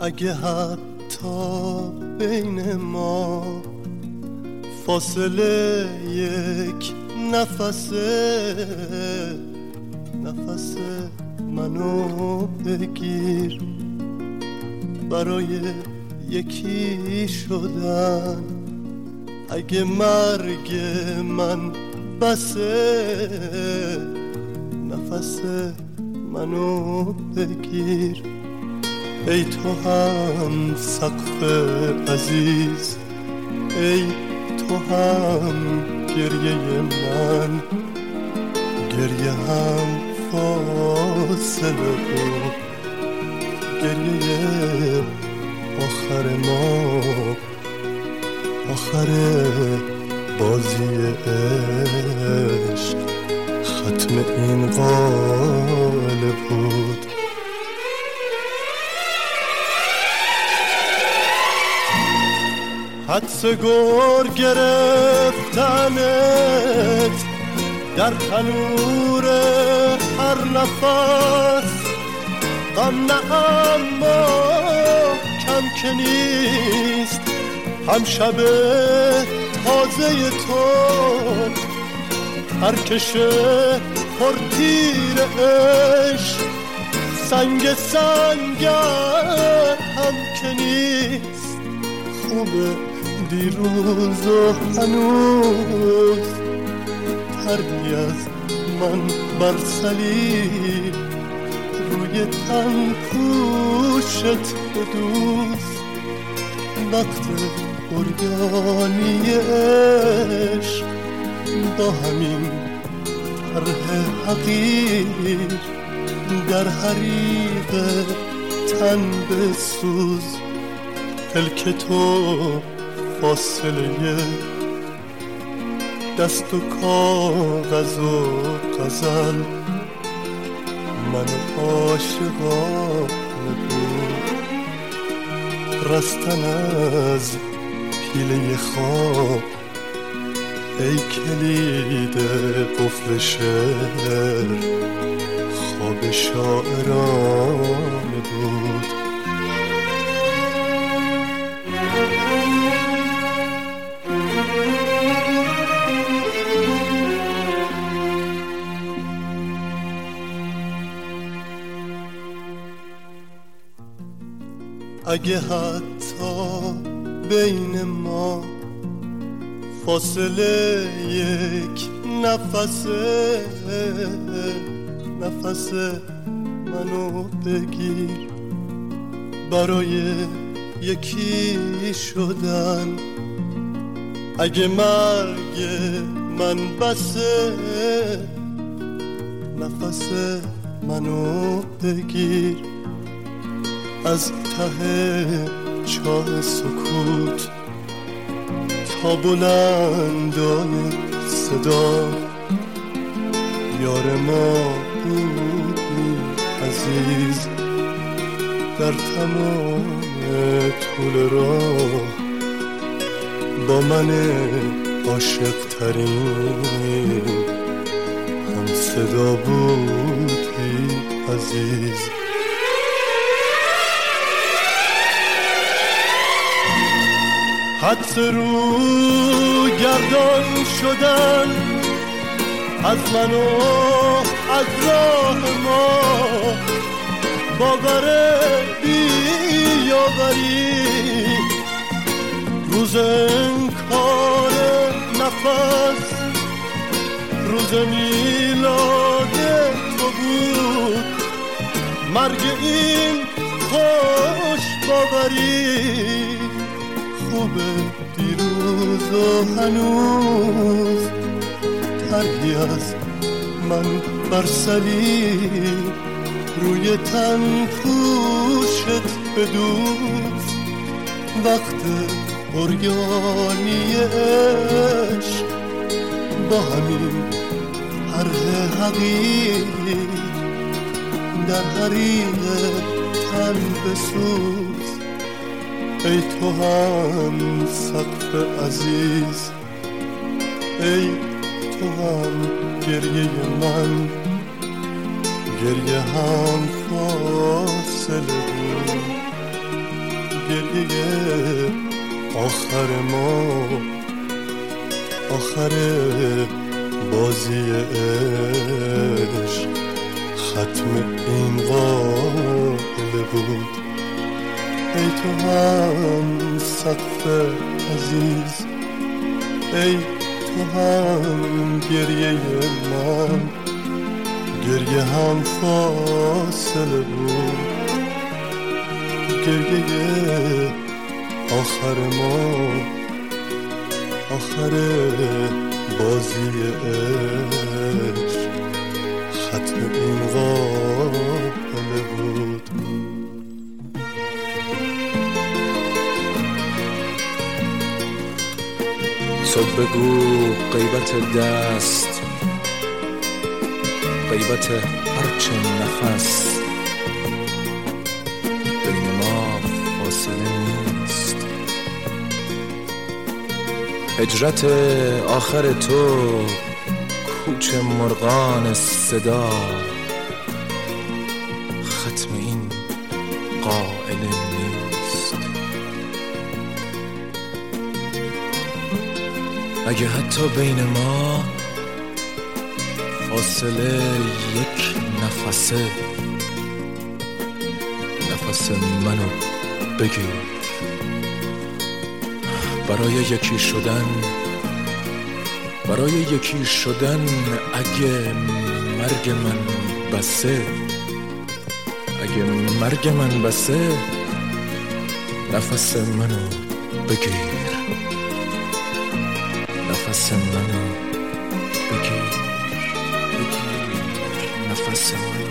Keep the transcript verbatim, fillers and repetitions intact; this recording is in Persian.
اگه حتی بین ما فاصله یک نفسه، نفس منو بگیر برای یکی شدن. اگه مرگ من بسه، نفس منو بگیر. ای تو هم سقف عزیز، ای تو هم گریه من، گریه هم فاصله بود، گریه آخر ما، آخر بازی عشق، ختم این قاله بود. حدس گر گرفتنت در تنور هر نفس، غم نه اما کم که نیست، هم شب تازه تو ترکشه پرتیر عشق، سنگ سنگر هم که نیست. خوبه دیروز و هنوز تری از من بر صلیب، روی تن پوشت بدوز. وقت عریانی عشق با همین طرح حقیر، در حریق تن بسوز. پلک تو فاصله دست و کاغذ و غزل، من عاشقانه بود رستن از پیله خواب. ای کلید قفل شعر، خواب شاعرانه بود. اگه حتی بین ما فاصله یک نفسه، نفس منو بگیر برای یکی شدن. اگه مرگ من بسه، نفس منو بگیر. از ته چاه سکوت تا بلندان صدا، یار ما بودی عزیز در تمام طول راه. با من عاشق ترین هم صدا بودی عزیز. حدس رو گردان شدن از من و از راه ما، باور بیاوری روز انکار نفس، روز میلاد تو بود. مرگ این خوش باوری، خوبه دیروز و هنوز تری از من بر صلیب، روی تن پوشت بدوز. وقت عریانی عشق با همین طرح حقیر، در حریق تن بسوز. ای تو هم سقف عزیز، ای تو هم گریه من، گریه هم فاصله بود، گریه آخر ما، آخر بازی عشق، ختم این قافله بود. ای تو هم سقف عزیز، ای تو هم گریه من، گریه هم فاصله بود. گریه آخر ما، آخر بازی عشق، ختم این قافله بود. تو بگو غیبت دست، غیبت هرچه نفس، بین ما فاصله نیست. هجرت آخر تو کوچ مرغان صدا، ختم این قائله نیست. اگه حتی بین ما فاصله یک نفسه، نفس منو بگیر. برای یکی شدن، برای یکی شدن اگه مرگ من بسه، اگه مرگ من بسه، نفس منو بگیر، نفس منو بگیر، بگیر نفس منو.